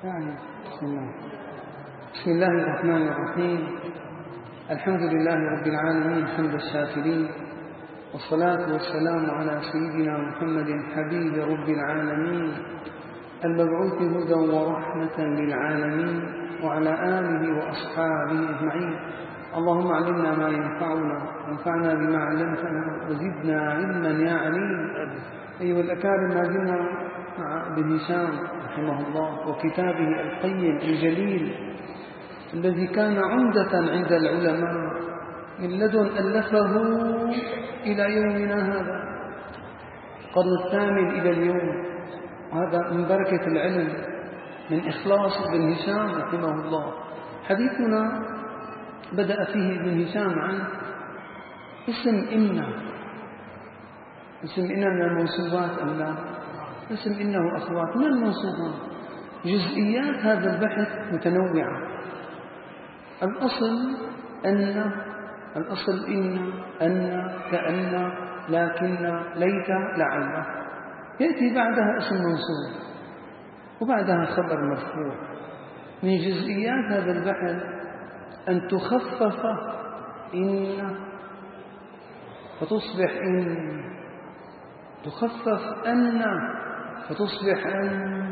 بسم الله الرحمن الرحيم. الحمد لله رب العالمين حمد الشاكرين، والصلاة والسلام على سيدنا محمد حبيب رب العالمين المبعوث هدى ورحمة للعالمين، وعلى آله وأصحابه أجمعين. اللهم علمنا ما ينفعنا وانفعنا بما علمتنا وزدنا علما يا عليم. أيها الأكارم، ما زلنا مع ابن هشام رحمه الله وكتابه القيم الجليل الذي كان عمدة عند العلماء من لدن ألفه إلى يومنا هذا، القرن الثامن إلى اليوم. هذا من بركة العلم، من إخلاص ابن هشام رحمه الله. حديثنا بدأ فيه ابن هشام عن اسم إن. اسم إن من المنصوبات أم لا؟ اسم إنه أخوات من المنصوبات. جزئيات هذا البحث متنوعة. الأصل أن، الأصل إن، أن، كأن، لكن، ليت، لعل. يأتي بعدها اسم منصوب وبعدها خبر مرفوع. من جزئيات هذا البحث أن تخفف إن فتصبح إن، تخفف أن فتصبح أن،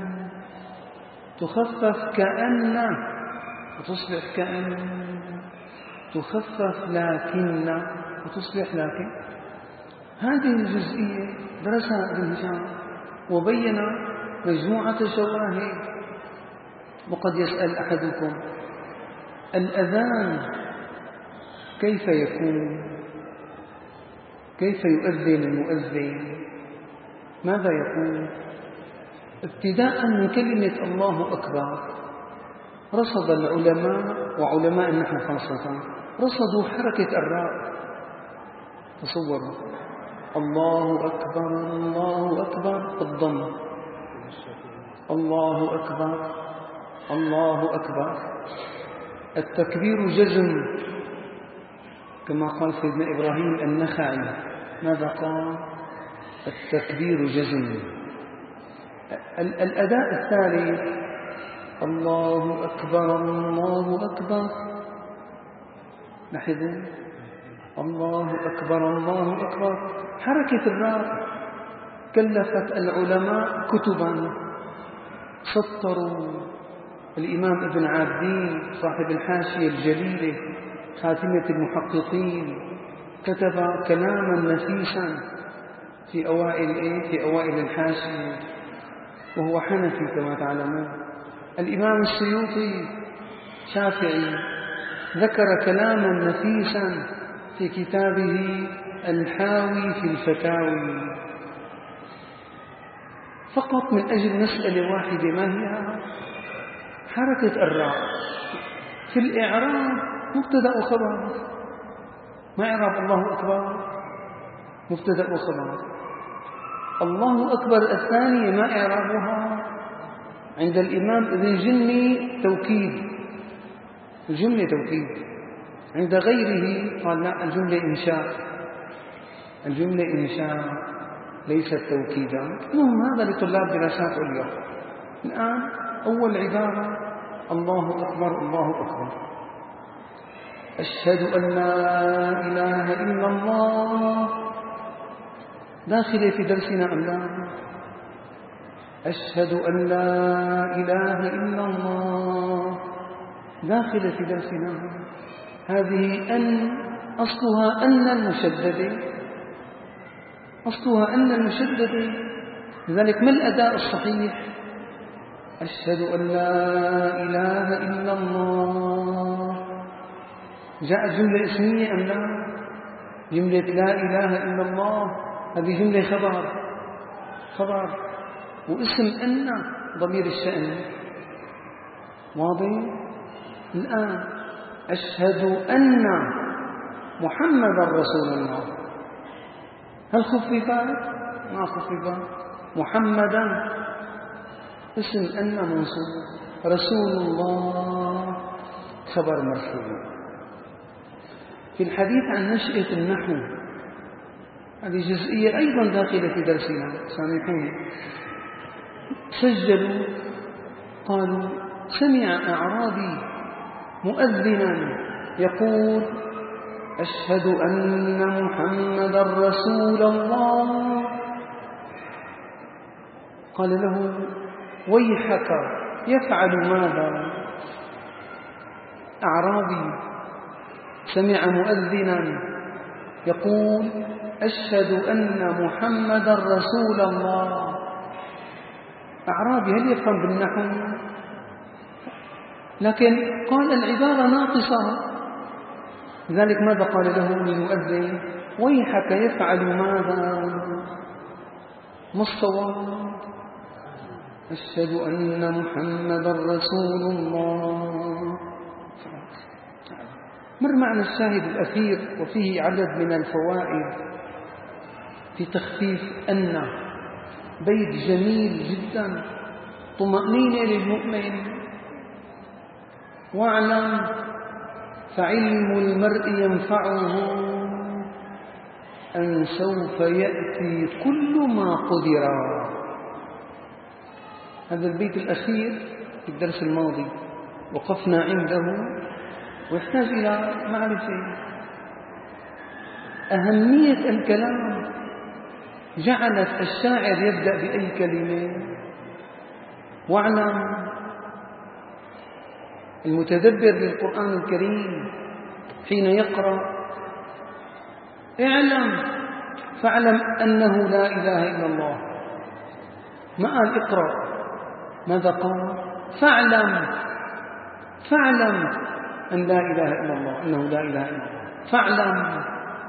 تخفف كأن فتصبح كأن، تخفف لكن فتصبح لكن. هذه الجزئية درسها ابن هشام وبين مجموعة شواهد. وقد يسأل أحدكم: الأذان كيف يكون؟ كيف يؤذن المؤذن؟ ماذا يقول؟ ابتداء من كلمة الله أكبر رصد العلماء وعلماء النحو خاصة رصدوا حركة الراء. تصوروا: الله أكبر الله أكبر الضم، الله أكبر الله أكبر. التكبير جزم كما قال سيدنا إبراهيم النخعي. ماذا قال؟ التكبير جزم. الأداء الثالث: الله أكبر الله أكبر. لاحظوا: الله أكبر الله أكبر. حركة الراء كلفت العلماء كتبا سطروا. الإمام ابن عابدين صاحب الحاشية الجليلة خاتمة المحققين كتب كلاما نفيسا في أوائل الحاشية، وهو حنفي كما تعلمون. الإمام السيوطي شافعي ذكر كلاما نفيسا في كتابه الحاوي في الفتاوي، فقط من أجل مسألة واحدة. ما هي؟ حركة الراء في الإعراب مبتدأ وخبر. ما إعراب الله أكبر؟ مبتدأ وخبر. الله أكبر الثانية ما إعرابها؟ عند الإمام ابن جني توكيد، الجملة توكيد. عند غيره قال لا، الجملة إنشاء، الجملة إنشاء ليست توكيدا. المهم هذا لطلاب دراسات عليا. الآن أول عبارة: الله أكبر الله أكبر. أشهد أن لا إله إلا الله. داخلة في درسنا أم لا؟ أشهد أن لا إله إلا الله داخلة في درسنا. هذه أن أصلها أن المشددة، أصلها أن المشددة. لذلك ما الأداء الصحيح؟ أشهد أن لا إله إلا الله. جاءت جملة اسمية أم لا؟ جملة لا إله إلا الله هذه جملة خبر، واسم أن ضمير الشأن. واضح؟ الآن أشهد أن محمد رسول الله، هل خففت؟ ما خففت. محمدا اسم أن منصوب، رسول الله خبر مرفوع. في الحديث عن نشأة النحو، هذه جزئية أيضا داخلة في درسنا، سامحوني. سجلوا قالوا سمع أعرابي مؤذنا يقول أشهد أن محمدا رسول الله. قال له ويحك يفعل ماذا؟ أعرابي سمع مؤذنا يقول أشهد أن محمدا رسول الله. أعرابي هل يفهم بالنحو؟ لكن قال العبارة ناقصة. لذلك ماذا قال له المؤذن؟ ويحك يفعل ماذا؟ ما الصواب؟ أشهد أن محمدا رسول الله. مر معنا الشاهد الأخير وفيه عدد من الفوائد في تخفيف أن، بيت جميل جدا، طمأنينة للمؤمن. واعلم فعلم المرء ينفعه أن سوف يأتي كل ما قدر. هذا البيت الأخير في الدرس الماضي وقفنا عنده، ويحتاج إلى معرفة أهمية الكلام. جعلت الشاعر يبدأ بأي كلمة؟ واعلم. المتدبر للقرآن الكريم حين يقرأ اعلم فاعلم أنه لا إله إلا الله، ما قال اقرأ، ماذا قال؟ فاعلم أن لا إله إلا الله، أنه لا إله إلا الله. فاعلم.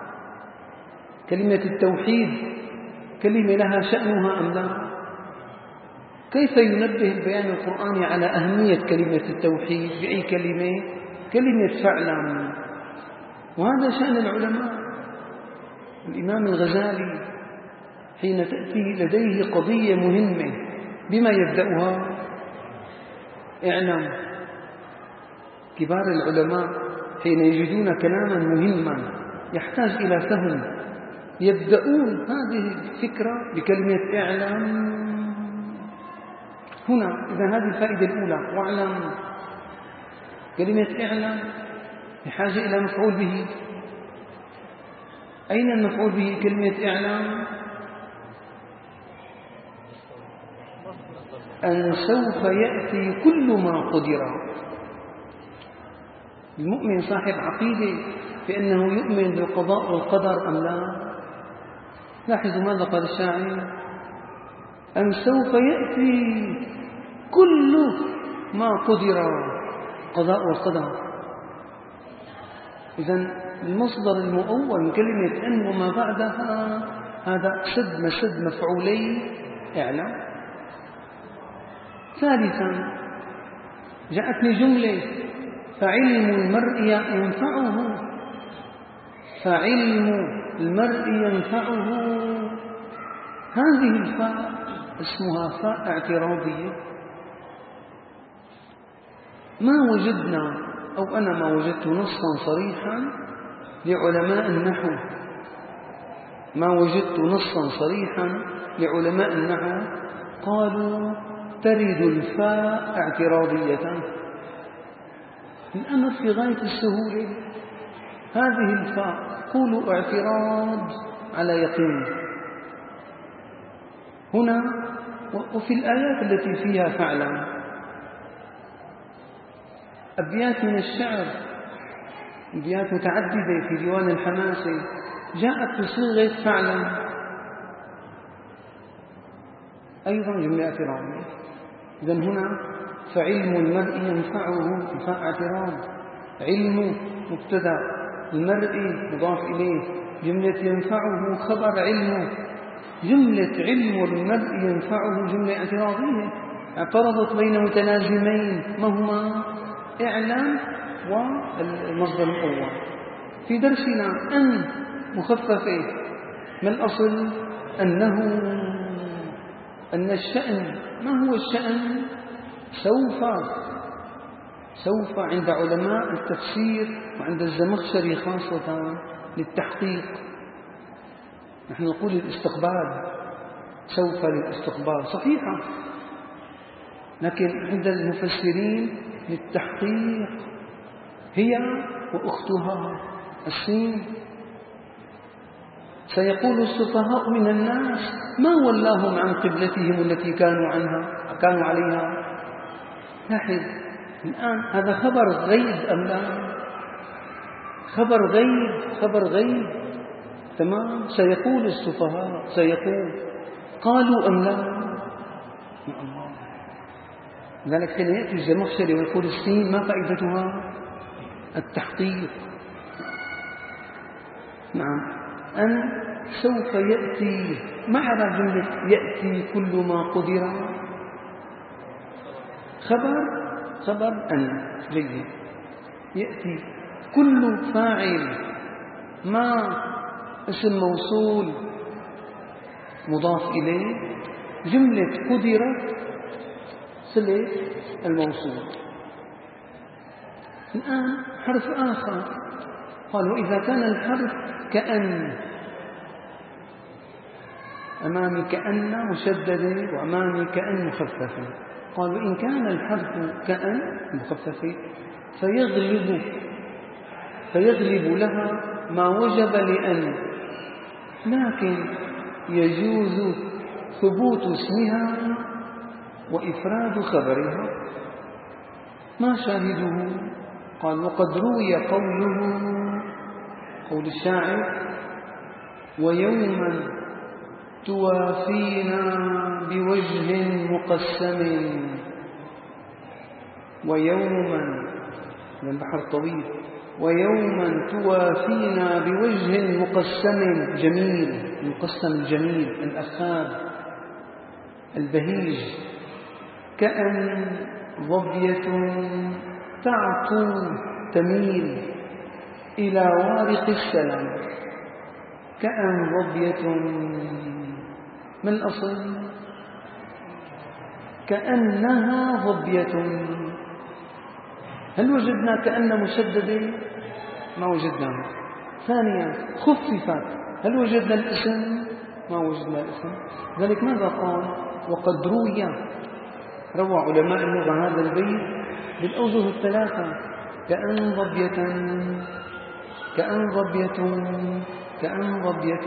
كلمة التوحيد كلمة لها شأنها أم لا؟ كيف ينبه البيان القرآني على أهمية كلمة التوحيد بأي كلمة؟ كلمة فاعلم. وهذا شأن العلماء. الإمام الغزالي حين تأتي لديه قضية مهمة بما يبدأها؟ اعلم. كبار العلماء حين يجدون كلاما مهما يحتاج إلى فهم يبدأون هذه الفكرة بكلمة اعلم. هنا إذا هذه الفائدة الأولى، واعلم. كلمة اعلم بحاجة إلى مفعول به. أين المفعول به كلمة اعلم؟ أن سوف يأتي كل ما قدر. المؤمن صاحب عقيدة في أنه يؤمن بالقضاء والقدر أم لا؟ لاحظوا ماذا قال الشاعر؟ أن سوف يأتي كل ما قدر، قضاء والقدر. إذن المصدر المؤول من كلمة أن وما بعدها هذا سد مفعولي اعلم. ثالثا جاءتني جملة فعلم المرء ينفعه. فعلم المرء ينفعه، هذه الفاء اسمها فاء اعتراضية. ما وجدنا، أو أنا ما وجدت نصا صريحا لعلماء النحو، ما وجدت نصا صريحا لعلماء النحو قالوا ترد الفاء اعتراضية. الأمر في غاية السهولة. هذه الفاء قولوا اعتراض على يقين. هنا وفي الآيات التي فيها فعلا أبيات من الشعر، أبيات متعددة في ديوان الحماسة جاءت بصيغة فعلا، أيضا جملة اعتراضية. إذن هنا فعلم المرء ينفعه فاء اعتراض، علم مبتدأ، المرء مضاف إليه، جملة ينفعه خبر علمه. جملة علم المرء ينفعه جملة اعتراضية اعترضت بين متلازمين، ما هما؟ اعلم والمصدر الأول. في درسنا أن مخففة، ما الأصل؟ أن الشأن، ما هو الشأن؟ سوف عند علماء التفسير وعند الزمخشري خاصة للتحقيق. نحن نقول الاستقبال، سوف للاستقبال صحيحة، لكن عند المفسرين للتحقيق هي وأختها السين. سيقول السفهاء من الناس ما ولاهم عن قبلتهم التي كانوا عليها. لاحظ الآن هذا خبر غيب أم لا؟ خبر غيب تمام. سيقول السفهاء، قالوا أم لا؟ يا الله. لذلك حين يأتي الزمخشري ويقول السين ما فائدتها؟ التحقيق. نعم. أن سوف يأتي معنى جملة يأتي كل ما قدر خبر أن جيد. يأتي كل فاعل ما اسم موصول مضاف إليه، جملة قدرت صلة الموصول. الآن حرف آخر قال وإذا كان الحرف كأن، أمامي كأن مشددة وأمامي كأن مخففة. قال وإن كان الحرف كأن مخففة فيغلب لها ما وجب لأن، لكن يجوز ثبوت اسمها وإفراد خبرها. ما شاهده؟ قال وقد روي قول الشاعر ويوما توافينا بوجه مقسم، ويوما من البحر طويل، ويوما توافينا بوجه مقسم جميل، المقسم الجميل الأخاب البهيج، كأن ظبية تعطو تميل إلى وارق السلام. كأن ظبية من الأصل كأنها ظبية. هل وجدنا كأن مشددة؟ ما وجدناه. ثانيا خففت، هل وجدنا الاسم؟ ما وجدنا الاسم. ذلك ماذا قال؟ وقد روى علماء اللغة هذا البيت بالأوجه الثلاثة: كأن ظبية، كأن ظبية، كأن ظبية.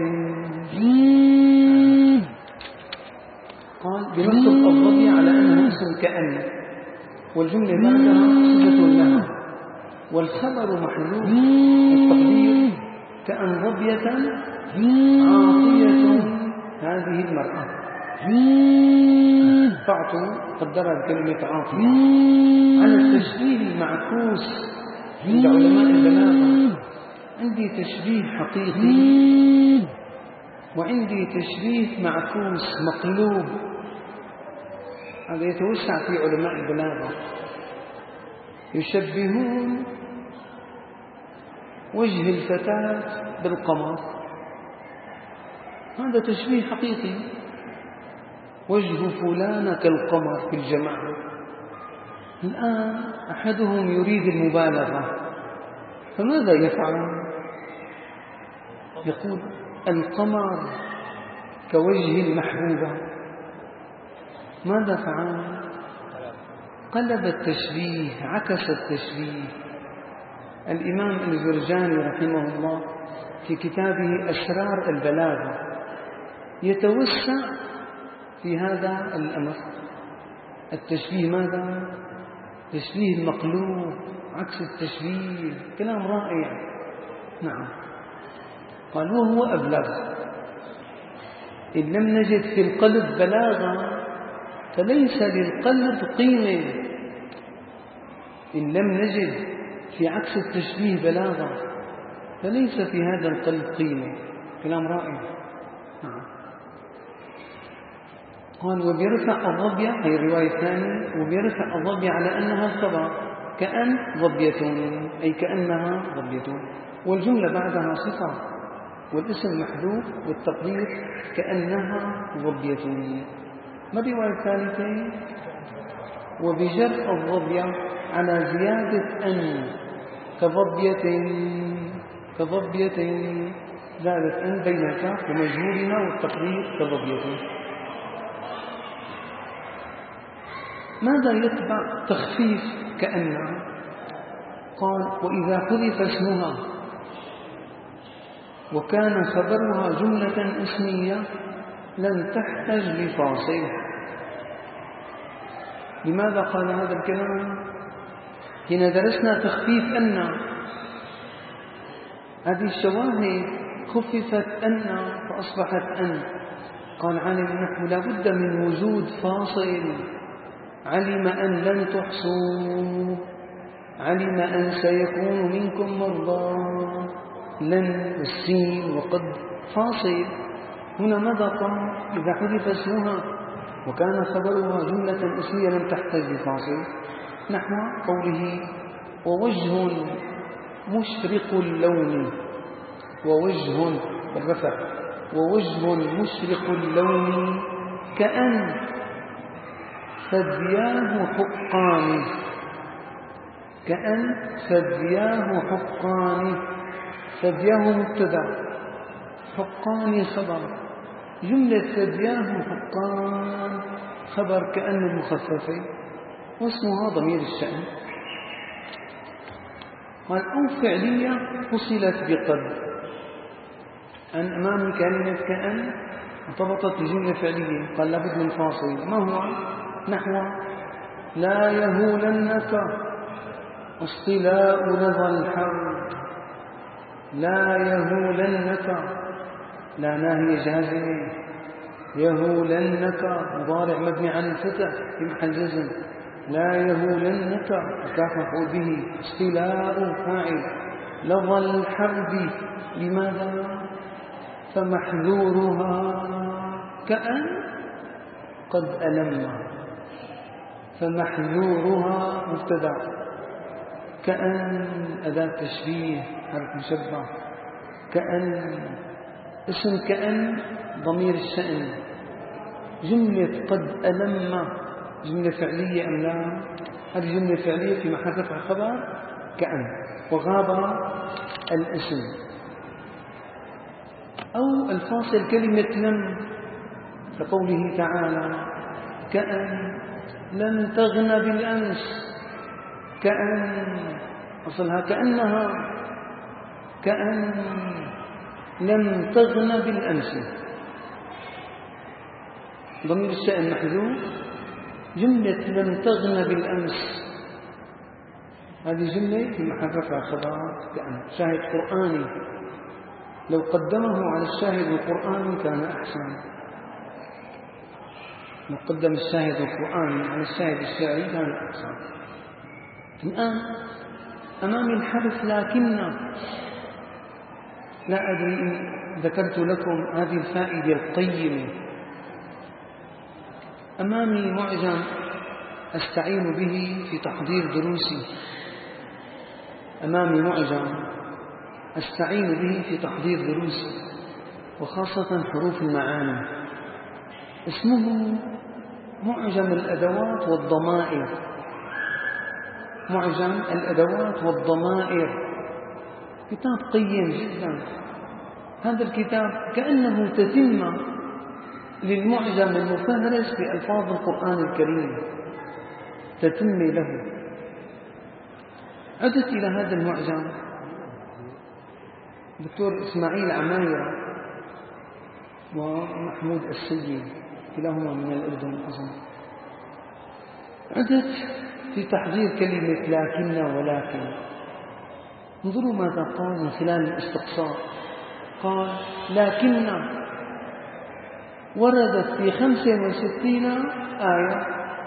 قال بنصب الظبي على أنه اسم كأن، والجملة بعدها صفة لها، والخبر محذوف، التقدير كأن ظبية عاطية هذه المرأة. تعطوا قدرها بكلمة عاطية على التشبيه المعكوس عند علماء البلاغة. عندي تشبيه حقيقي وعندي تشبيه معكوس مقلوب. هذا يتوسع في علماء البلاغة، يشبهون وجه الفتاة بالقمر، هذا تشبيه حقيقي. وجه فلانة كالقمر في الجماعة. الآن أحدهم يريد المبالغة، فماذا يفعل؟ يقول القمر كوجه المحبوبة. ماذا فعل؟ قلب التشبيه، عكس التشبيه. الإمام الجرجاني رحمه الله في كتابه أسرار البلاغة يتوسع في هذا الأمر. التشبيه ماذا؟ تشبيه المقلوب، عكس التشبيه. كلام رائع. نعم. قال وهو أبلغ. إن لم نجد في القلب بلاغة فليس للقلب قيمة. إن لم نجد في عكس التشبيه بلاغة فليس في هذا القلب قيمة. كلام رائع. نعم. قال وبيرفع الظبية، هي الرواية الثانية، وبيرفع الظبية على أنها الخبر، كأن ظبية، أي كأنها ظبية، والجملة بعدها صفة، والاسم محذوف، والتقدير كأنها ظبية. ما الرواية الثالثة؟ وبجر الظبية على زيادة أن، كظبية زادت أن بين الكاف ومجهولها، والتقدير كظبية. ماذا يتبع تخفيف كأن؟ قال وإذا حذف اسمها وكان خبرها جملة اسمية لم تحتج لفاصل. لماذا قال هذا الكلام؟ حين درسنا تخفيف أن، هذه الشواهد خففت أن فأصبحت أن. قال عالم النحو لا بد من وجود فاصل. علم أن لن تحصوا، علم أن سيكون منكم مرضى، لن والسين وقد فاصل. هنا ماذا قال؟ إذا حذف اسمها وكان خبرها جملة اسمية لم تحتج لفاصل، نحو قوله ووجه مشرق اللون، ووجه بالرفع، ووجه مشرق اللون كأن ثدياه حقان، كأن ثدياه حقان. ثدياه مبتدأ، حقان خبر. جملة ثدياه حقان خبر كأن مخففة، واسمها ضمير الشأن. قال أو فعلية فصلت بقد. أن أمامي كلمة كأن ارتبطت بجملة فعلية، قال لابد من فاصل. ما هو؟ نحو لا يهولنك اصطلاء لظى الحرب، لا يهولنك، لا ناهي جازمة، يهولنك مضارع مبني على الفتح في محل جزم، لا يهولنك كاف مفعول به، اصطلاء فاعل، لظى الحرب. لماذا؟ فمحذورها كأن قد ألم، فمحذورها مبتدأ، كأن أداة تشبيه حرف مشبه، كأن اسم كأن ضمير الشأن. جملة قد ألم جملة فعلية أم لا؟ هذه جملة فعلية في محل رفع خبر كأن، وغاب الاسم. أو الفاصل كلمة لم، كقوله تعالى كأن لم تغن بالأمس، كأن أصلها كأنها، كأن لم تغن بالأمس. ضمير الشأن محذوف، جملة لم تغن بالأمس هذه جملة في محل رفع خبر كأن. شاهد قرآني، لو قدمه على الشاهد القرآني كان أحسن. لو قدم الشاهد القرآني على الشاهد الشعري كان أحسن. الآن أمامي الحرف لكن، لا أدري إن ذكرت لكم هذه الفائدة القيمة. أمامي معجم أستعين به في تحضير دروسي، أمامي معجم أستعين به في تحضير دروسي، وخاصة حروف المعاني. اسمه معجم الأدوات والضمائر، معجم الأدوات والضمائر. كتاب قيم جدا. هذا الكتاب كأنه تتمة للمعجم المفهرس بألفاظ القرآن الكريم، تتمة له. عدت إلى هذا المعجم دكتور إسماعيل عمايرة ومحمود السيد، كلاهما من الأردن أظن. عدت في تحضير كلمة لكن ولكن. انظروا ماذا قال من خلال الاستقصاء. قال لكن وردت في 65 آية،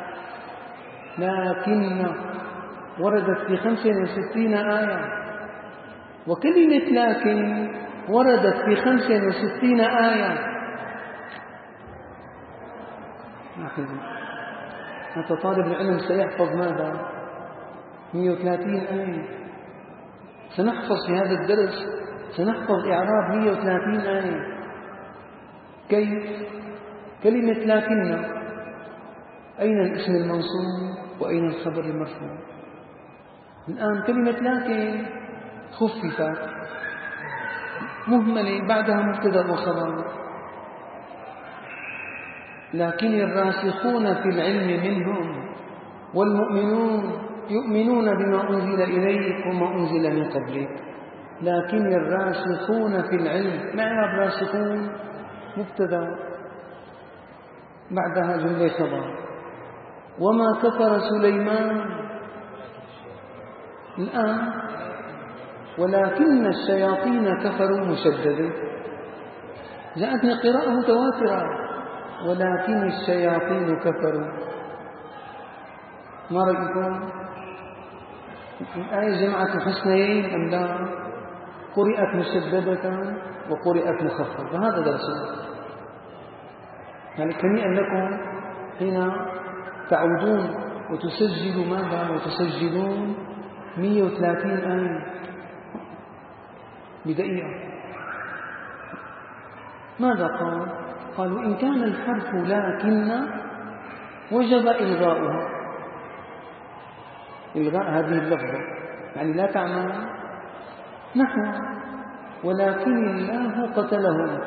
لكن وردت في 65 آية، وكلمة لكن وردت في 65 آية. هذا طالب العلم سيحفظ ماذا؟ 130 آية. سنحفظ في هذا الدرس، سنحفظ إعراب 130 آية. كيف؟ كلمة لكن أين الاسم المنصوب وأين الخبر المرفوع؟ الآن كلمة لكن خففت مهملة، بعدها مبتدأ وخبر. لكن الراسخون في العلم منهم والمؤمنون يؤمنون بما أنزل إليك وما أنزل من قبلك، لكن الراسخون في العلم. معنى الراسخون مبتدأ بعدها جملة خبر. وما كفر سليمان الآن ولكن الشياطين كفروا مشددة. جاءتني قراءة متواترة ولكن الشياطين كفروا. ما رأيكم؟ الآية جمعت الحسنيين أم لا؟ قرئت مشددة وقرئت مخففة، هذا درسنا. يعني كنيئا لكم حين تعودون وتسجلوا ماذا؟ وتسجلون 130 آية بدقيقة. ماذا قال؟ قالوا إن كان الحرف لكن وجب إلغاؤها. إلغاء هذه اللفظة يعني لا تعمل نحو ولكن الله قتلهم.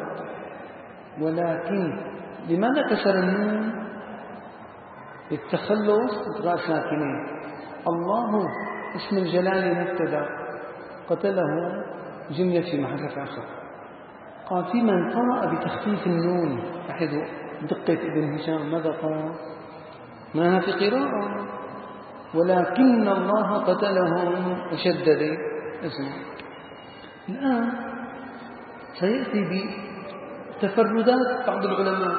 ولكن لماذا كسر النون؟ للتخلص إلغاء ساكنين. الله اسم الجلال مبتدأ، قتله جملة في محل رفع خبر. قال في من قرأ بتخفيف النون. لاحظوا دقة ابن هشام ماذا قال؟ ما في قراءة ولكن الله قتلهم وشدد. اسمع الآن سيأتي بتفردات بعض العلماء،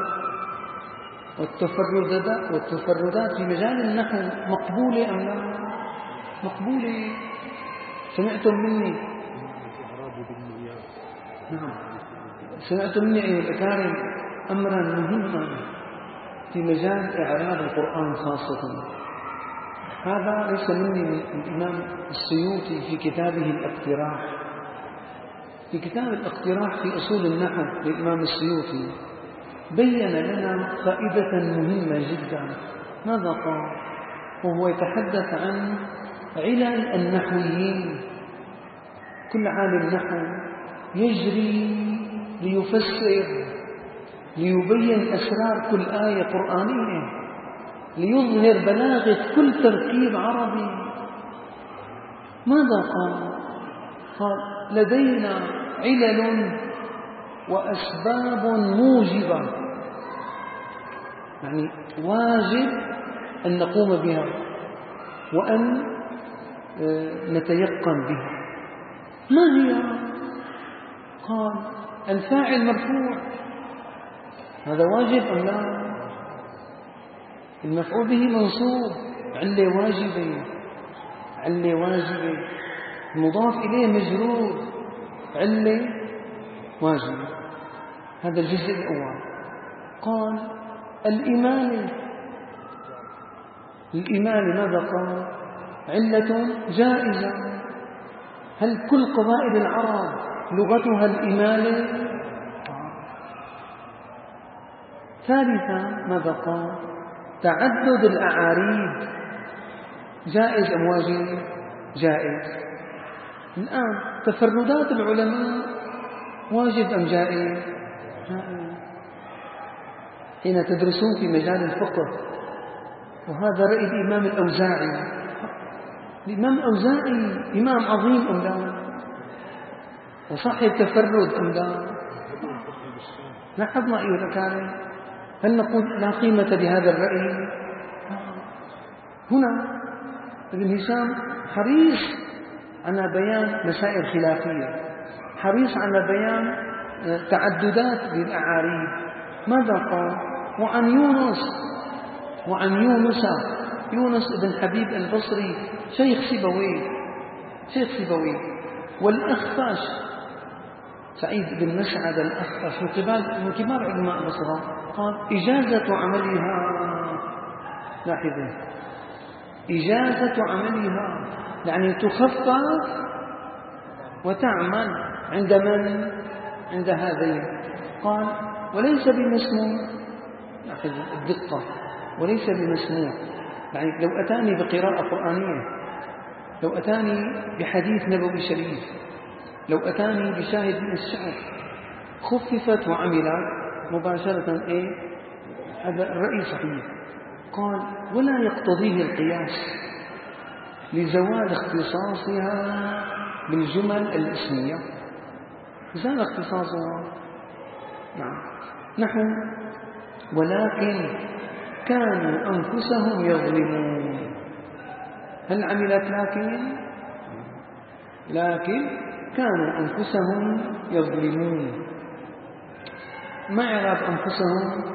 والتفردات في مجال النحو مقبولة أم لا؟ مقبولة. سمعتم مني نعم سمعتم مني أيها الأكارم أمرا مهما في مجال إعراب القرآن خاصة. هذا ليس مني من الإمام السيوطي في كتابه الاقتراح. في كتاب الاقتراح في أصول النحو للإمام السيوطي بين لنا فائدة مهمة جدا. ماذا قال؟ وهو يتحدث عن علل النحويين. كل عالم نحو يجري ليفسر ليبين أسرار كل آية قرآنية، ليظهر بلاغة كل تركيب عربي. ماذا قال؟ قال لدينا علل وأسباب موجبة، يعني واجب أن نقوم بها وأن نتيقن بها. ما هي؟ قال الفاعل مرفوع، هذا واجب أم لا؟ المفعول به منصوب، علة واجبة. المضاف إليه مجرور، علة واجبة. هذا الجزء الأول. قال الإمالة ماذا قال؟ علة جائزة. هل كل قبائل العرب لغتها الإمالة؟ ثالثا ماذا قال؟ تعدد الأعاريب جائز أم واجب؟ جائز. الآن تفردات العلماء واجب أم جائز؟ جائز. حين تدرسون في مجال الفقه، وهذا رأي الإمام الأوزاعي. الإمام الأوزاعي إمام عظيم أم لا؟ وصاحب تفرد أم لا؟ لاحظنا أيها الأكارم، هل نقول لا قيمة لهذا الرأي؟ هنا ابن هشام حريص على بيان مسائل خلافية، حريص على بيان تعددات للأعاريب. ماذا قال؟ وعن يونس بن حبيب البصري شيخ سيبويه والأخفش سعيد بن مسعد الأخفش من كبار علماء البصرة. قال إجازة عملها، لاحظوا إجازة عملها يعني تخفف وتعمل عند من؟ عند هذين. قال وليس بمسموع، لاحظوا الدقة، وليس بمسموع. يعني لو أتاني بقراءة قرآنية، لو أتاني بحديث نبوي شريف، لو أتاني بشاهد من الشعر، خففت وعملت مباشرة. هذا الرأي صحيح. قال ولا يقتضيه القياس لزوال اختصاصها بالجمل الاسمية. زال اختصاصها. نعم. نحو ولكن كانوا أنفسهم يظلمون. هل عملت لكن كانوا أنفسهم يظلمون. ما إعراب أنفسهم؟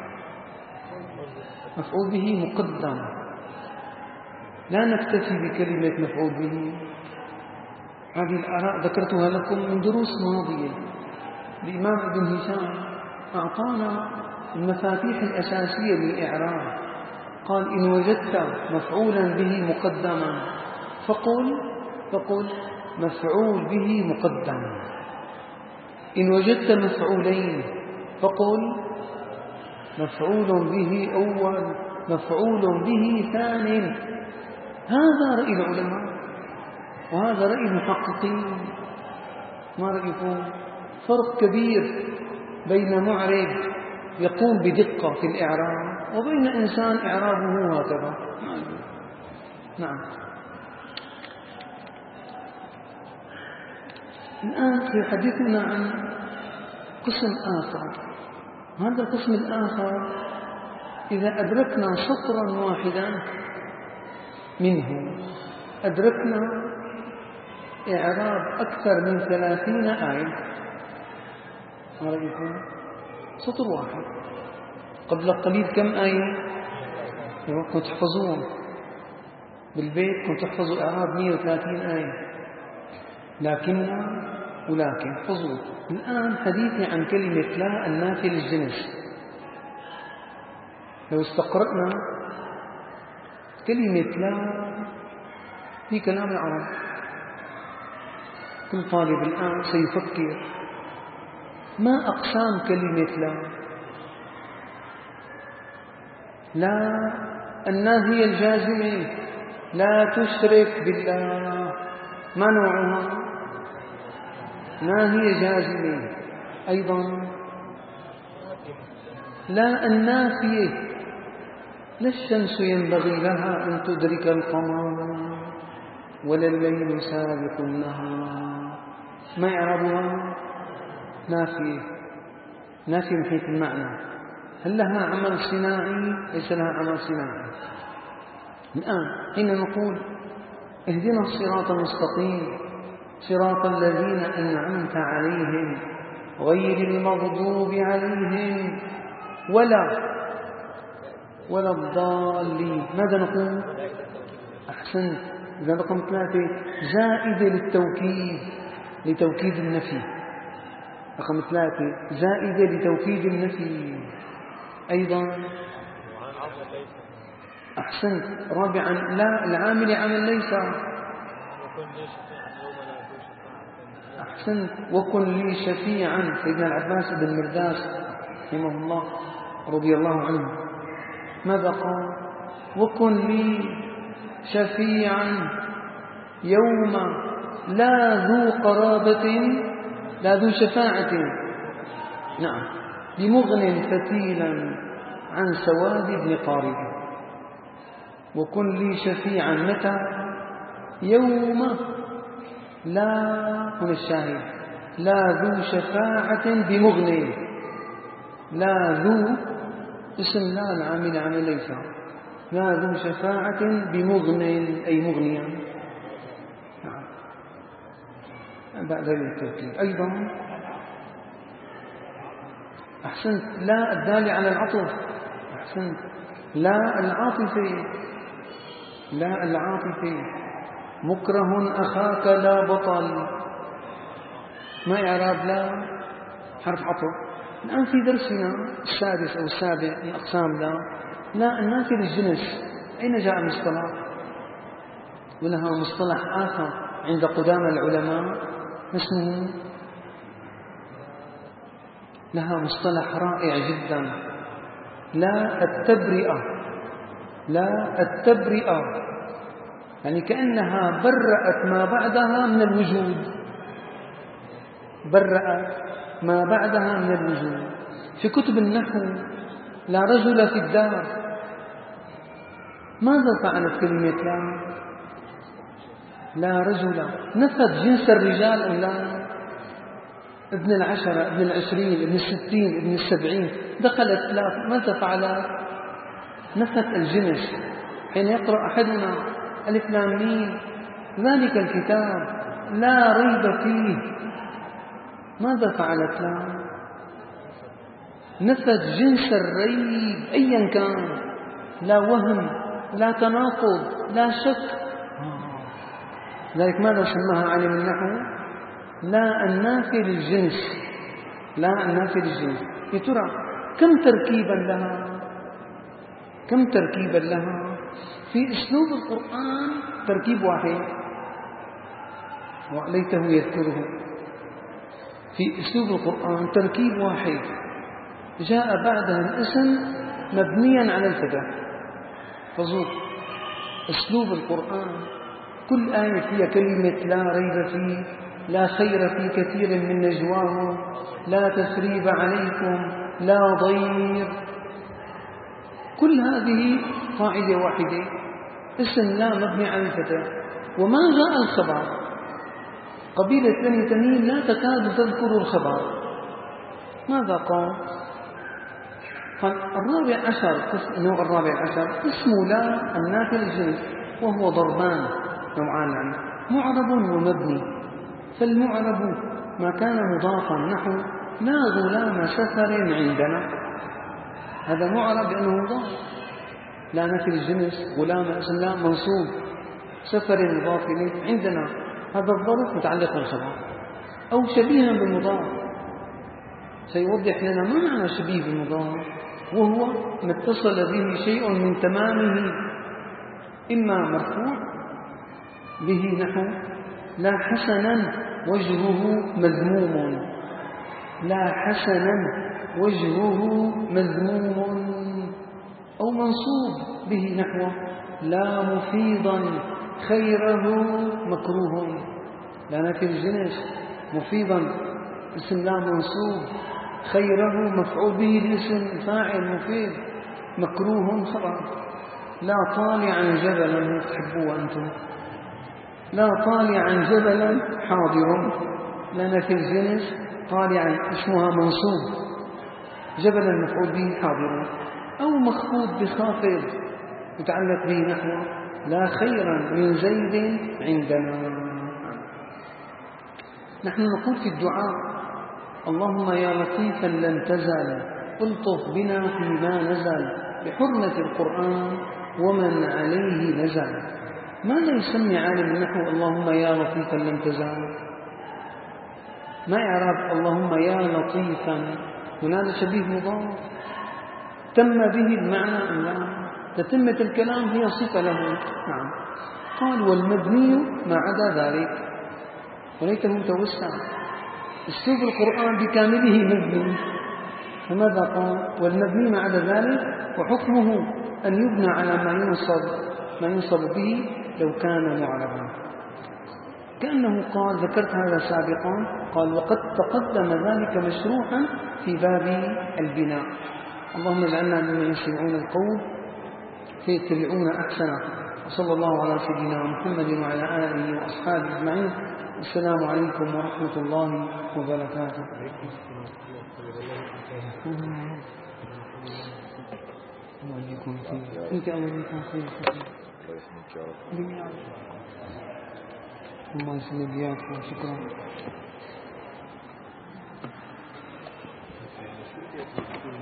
مفعول به مقدم. لا نكتفي بكلمة مفعول به. هذه الآراء ذكرتها لكم من دروس ماضية. الإمام ابن هشام أعطانا المفاتيح الأساسية للإعراب. قال إن وجدت مفعولا به مقدما فقل مفعول به مقدم. إن وجدت مفعولين فقل مفعول به أول مفعول به ثان. هذا رأي العلماء وهذا رأي المحققين. ما رأيكم؟ فرق كبير بين معرب يقوم بدقة في الإعراب وبين إنسان إعرابه هكذا. نعم. الآن سيحدثنا عن قسم آخر. هذا القسم الآخر إذا أدركنا سطرا واحدا منه أدركنا إعراب أكثر من 30 آية. ما رأيكم؟ سطر واحد. قبل قليل كم آية؟ كنتم تحفظون بالبيت، كنتم تحفظوا إعراب 130 آية. لكن احفظوا. الآن حديثي عن كلمة لا النافية للجنس. لو استقرأنا كلمة لا في كلام العرب، كل طالب الآن سيفكر ما أقسام كلمة لا الناهية الجازمة. لا تشرك بالله، ما نوعها؟ ناهية جازمة. أيضا لا النافية، لا الشمس ينبغي لها أن تدرك القمر ولا الليل سابق النهار. ما إعرابها؟ نافية من حيث المعنى. هل لها عمل صناعي؟ ليس لها عمل صناعي. الآن حين نقول اهدنا الصراط المستقيم صراط الذين أنعمت عليهم غير المغضوب عليهم ولا الضالين، ماذا نقول؟ أحسنت. إذا رقم 3 زائدة لتوكيد النفي. رقم 3 زائدة لتوكيد النفي. أيضا أحسنت. رابعا لا العامل عمل ليس. أحسنت. وكن لي شفيعا. سيدنا العباس بن مرداس رحمه الله رضي الله عنه ماذا قال؟ وكن لي شفيعا يوم لا ذو شفاعة. نعم. بمغن فتيلا عن سواد بن قارب. وكن لي شفيعا متى؟ يوم لا، هنا الشاهد، لا ذو شفاعة بمغن. لا ذو اسم لا العامل عمل ليس. لا ذو شفاعة بمغن أي مغنيا. نعم. بعد التوكيد. أيضا أحسنت. لا الدالة على العطف. أحسنت. لا العاطفة مكره أخاك لا بطل. ما إعراب لا؟ حرف عطف. الآن في درسنا السادس أو السابع من أقسام لا النافية للجنس. أين جاء المصطلح؟ ولها مصطلح آخر عند قدامى العلماء اسمه، لها مصطلح رائع جدا، لا التبرئة. يعني كأنها برأت ما بعدها من الوجود. برأت ما بعدها من الوجود. في كتب النحو لا رجل في الدار ماذا فعلت كلمة لا رجل؟ نفت جنس الرجال أم لا؟ ابن 10 ابن 20 ابن 60 ابن 70 دخلت لا، ماذا فعلت؟ نفت الجنس. حين يقرأ أحدنا ألف لام ميم ذلك الكتاب لا ريب فيه، ماذا فعلت؟ لا، نفت جنس الريب أيا كان، لا وهم لا تناقض لا شك. ذلك ماذا سماها عالم النحو؟ لا النافي للجنس. لا النافي للجنس. يا ترى كم تركيبا لها؟ كم تركيبا لها؟ في أسلوب القرآن تركيب واحد وليته يذكره. في أسلوب القرآن تركيب واحد جاء بعدها الاسم مبنيا على الفتح. فذوق أسلوب القرآن، كل آية فيها كلمة لا ريب فيه، لا خير في كثير من نجواهم، لا تثريب عليكم، لا ضير. كل هذه قاعدة واحدة، اسم لا مبني على الفتح. وما جاء الخبر، قبيلة بني تميم لا تكاد تذكر الخبر. ماذا قال؟ قال الرابع عشر، النوع الرابع عشر اسمه لا النافي للجنس، وهو ضربان نوعان عنه، معرب ومبني. فالمعرب ما كان مضافا نحو لا غلام سفر عندنا، هذا معرب لأنه مضاف. لا نفي الجنس، غلام اسم لا منصوب، سفر مضاف إليه عندنا، هذا الظرف متعلق بالخبر أو شبيها بالمضاف. سيوضح لنا ما معنى شبيه بالمضاف، وهو ما اتصل به شيء من تمامه، إما مرفوع به نحو لا حسنا وجهه مذموم، لا حسنا وجهه مذموم، أو منصوب به نحو لا مفيضا خيره مكروه. لا نفي الجنس، مفيضا اسم لا منصوب، خيره مفعول به الاسم فاعل مفيد، مكروه خبر. لا طالعا جبلا تحبوه أنتم، لا طالعا جبلا حاضر. لا نفي الجنس، طالعا اسمها منصوب، جبلا مفعول به حاضر، أو مخفوض بخافض يتعلق به نحو لا خيرا من زيد عندنا. نحن نقول في الدعاء اللهم يا لطيفا لن تزل الطف بنا فيما نزل بحرمة القرآن ومن عليه نزل. ماذا يسمي عالم النحو اللهم يا لطيفا لن تزل؟ ما إعراب اللهم يا لطيفا؟ هنا شبيه مضاف تم به المعنى أم لا؟ تتمة الكلام هي صفة له. نعم. قال والمبني ما عدا ذلك، وليته توسع. اسلوب القرآن بكامله مبني، فماذا قال؟ والمبني ما عدا ذلك، وحكمه أن يبنى على ما ينصب به لو كان معربا. كأنه قال ذكرت هذا سابقا، قال وقد تقدم ذلك مشروحا في باب البناء. اللهم اجعلنا ممن يستمعون القول فيتبعون أحسنه. وصلى الله على سيدنا محمد وعلى آله وأصحابه أجمعين. السلام عليكم ورحمة الله وبركاته. الله يكون خير. أنت الله يكون خير. الله يسلمك إياكم. شكرا.